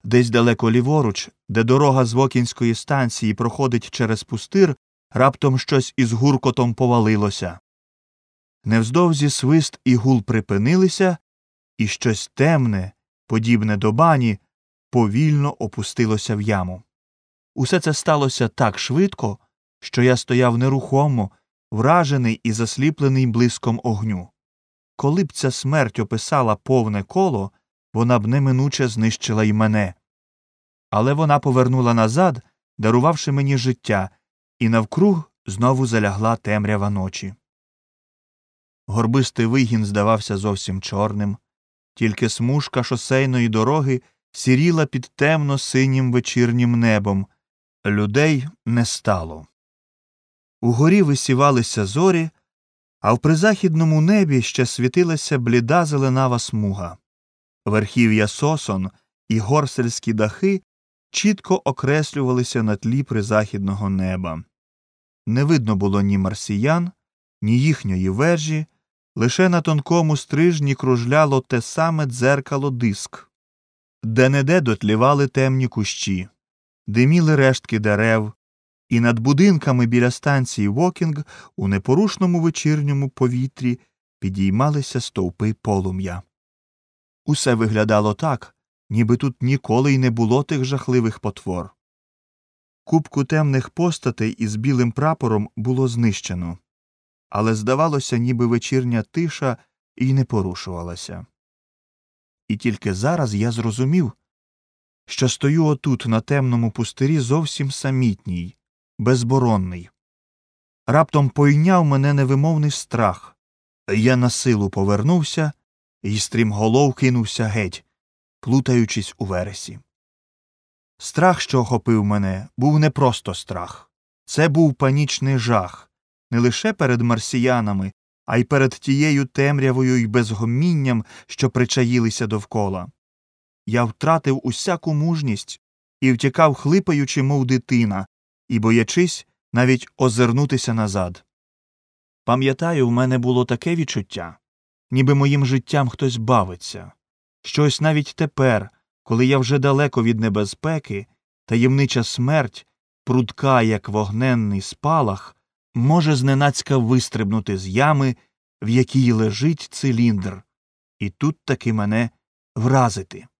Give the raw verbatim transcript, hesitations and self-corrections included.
Десь далеко ліворуч, де дорога з Вокінської станції проходить через пустир, раптом щось із гуркотом повалилося. Невздовзі свист і гул припинилися, і щось темне, подібне до бані, повільно опустилося в яму. Усе це сталося так швидко, що я стояв нерухомо, вражений і засліплений блиском огню. Коли б ця смерть описала повне коло, вона б неминуче знищила й мене. Але вона повернула назад, дарувавши мені життя, і навкруг знову залягла темрява ночі. Горбистий вигін здавався зовсім чорним, тільки смужка шосейної дороги сіріла під темно-синім вечірнім небом. Людей не стало. Угорі висівалися зорі, а в призахідному небі ще світилася бліда зеленава смуга. Верхів'я сосон і горсельські дахи чітко окреслювалися на тлі призахідного неба. Не видно було ні марсіян, ні їхньої вежі, лише на тонкому стрижні кружляло те саме дзеркало-диск. Де-не-де дотлівали темні кущі, диміли рештки дерев, і над будинками біля станції Вокінг у непорушному вечірньому повітрі підіймалися стовпи полум'я. Усе виглядало так, ніби тут ніколи й не було тих жахливих потвор. Купку темних постатей із білим прапором було знищено, але здавалося, ніби вечірня тиша і не порушувалася. І тільки зараз я зрозумів, що стою отут на темному пустирі зовсім самітній, безборонний. Раптом пойняв мене невимовний страх. Я насилу повернувся і стрімголов кинувся геть, плутаючись у вересі. Страх, що охопив мене, був не просто страх. Це був панічний жах, не лише перед марсіянами, а й перед тією темрявою й безгомінням, що причаїлися довкола. Я втратив усяку мужність і втікав, хлипаючи, мов дитина, і боячись навіть озирнутися назад. Пам'ятаю, в мене було таке відчуття, ніби моїм життям хтось бавиться. Щось навіть тепер, коли я вже далеко від небезпеки, таємнича смерть, прудка, як вогненний спалах, може зненацька вистрибнути з ями, в якій лежить циліндр, і тут таки мене вразити.